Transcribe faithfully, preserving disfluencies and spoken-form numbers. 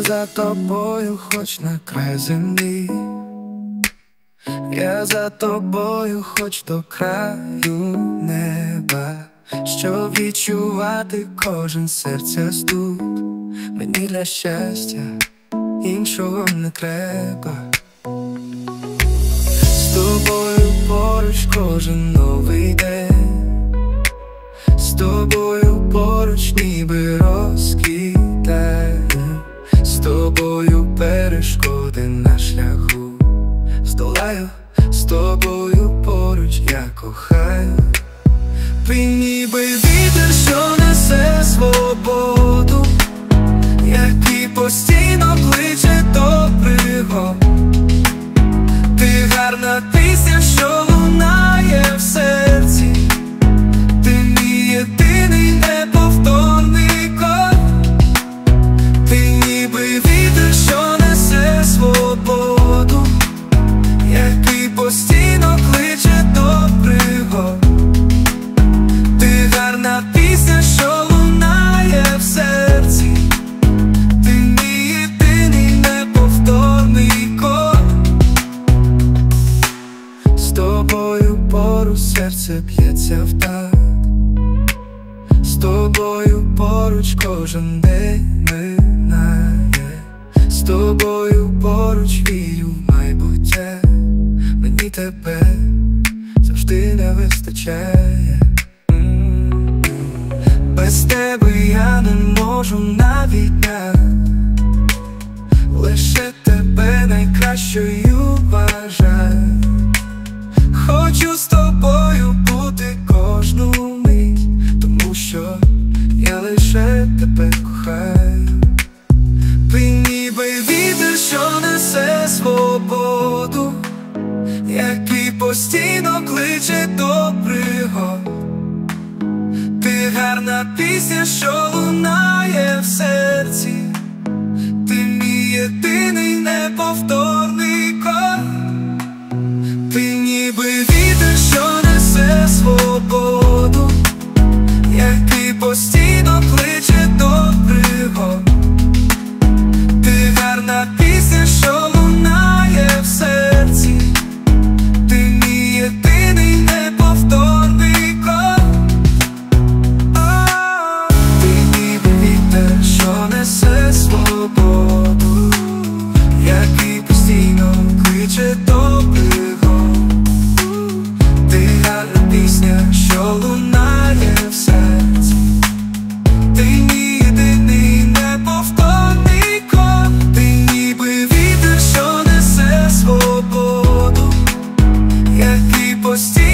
за тобою, хоч на край землі. Я за тобою, хоч до краю неба, щоб відчувати кожен серця стук. Мені для щастя іншого не треба. З тобою поруч кожен новий день, з тобою поруч ніби розквітає, з тобою перешкоди на шляху здолаю, з тобою поруч я кохаю. Ти ніби вітер, що несе свободу, який постійно кличе до пригод. Ти гарна пісня, що лунає в серці, ти мій єдиний неповторний код. Ти ніби вітер, що несе свободу, який постійно кличе до пригод. Ти гарна пісня, що лунає в серці, ти мій єдиний неповторний код. З тобою поруч серце б'ється в такт, з тобою поруч кожен день минає, з тобою поруч вірю в майбуття. Мені тебе завжди не вистачає. Без тебе я не можу навіть дня, лише тебе найкращою вважаю. Хочу з тобою бути кожну мить, тому що я лише тебе кохаю. Ти ніби вітер, що несе свободу, який постійно кличе до пригод. Ти гарна пісня, що лунає в серці, ти мій єдиний неповторний код. Ти ніби вітер, що несе свободу, який постійно кличе до пригод. Ти гарна пісня, що лунає в серці, ти мій єдиний неповторний код. Ти ніби вітер, що несе свободу, який постійно кличе до пригод. Ти гарна пісня, що лунає в серці, ти мій єдиний неповторний код. Ти ніби вітер, що несе свободу, який постійно